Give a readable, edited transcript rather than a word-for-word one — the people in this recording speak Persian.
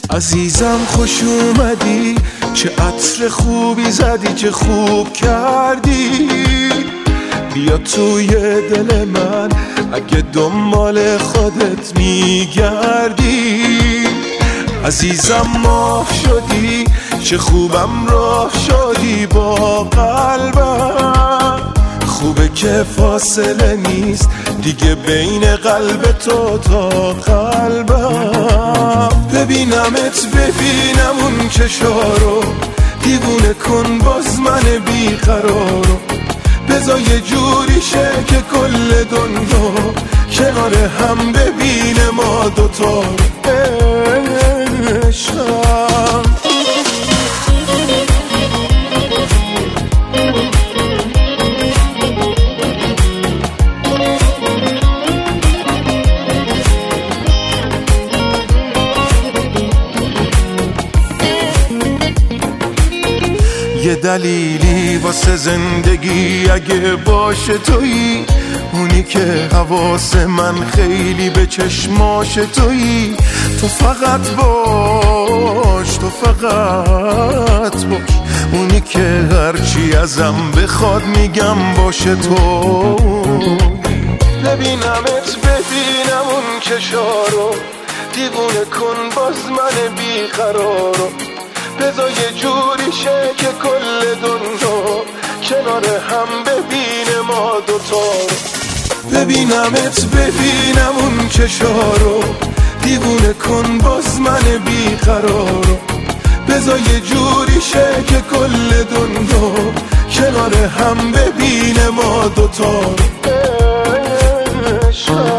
عزیزم خوش اومدی، چه عطر خوبی زدی، چه خوب کردی. بیا توی دل من اگه دنبال خودت میگردی. عزیزم ماه شدی، چه خوبم راه شدی با قلبم. خوبه که فاصله نیست دیگه بین قلب تو تا قلبم. ببینمت ببینم اون چشارو، دیوونه کن باز من بیقرارو. بذار یه جوری شه که کل دنیا کنار هم ببینه ما دوتا عشقم. یه دلیلی واسه زندگی اگه باشه تویی، اونی که حواس من خیلی به چشماش تویی. تو فقط باش، تو فقط باش، اونی که هرچی ازم بخواد میگم باشه تو. ببینمت ببینم اون چشارو، دیوونه کن باز من بیقرارو. بذار یه جوری شه که کل دنیا کنار هم ببینه ما دوتا. ببینمت ببینم اون چشارو، دیوونه کن باز من بیقرارو. بذار یه جوری شه که کل دنیا کنار هم ببینه ما دوتا.